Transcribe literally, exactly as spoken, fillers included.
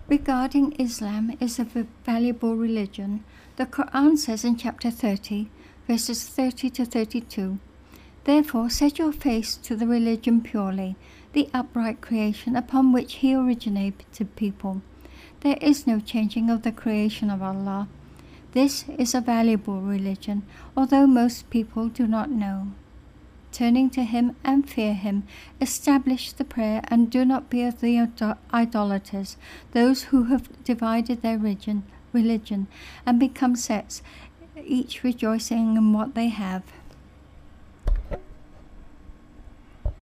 Regarding Islam is a v- valuable religion, the Quran says in chapter thirty, verses thirty to thirty-two, "Therefore set your face to the religion purely, the upright creation upon which He originated people. There is no changing of the creation of Allah. This is a valuable religion, although most people do not know. Turning to Him and fear Him, establish the prayer and do not be of the idol- idolaters, those who have divided their religion, religion and become sects, each rejoicing in what they have."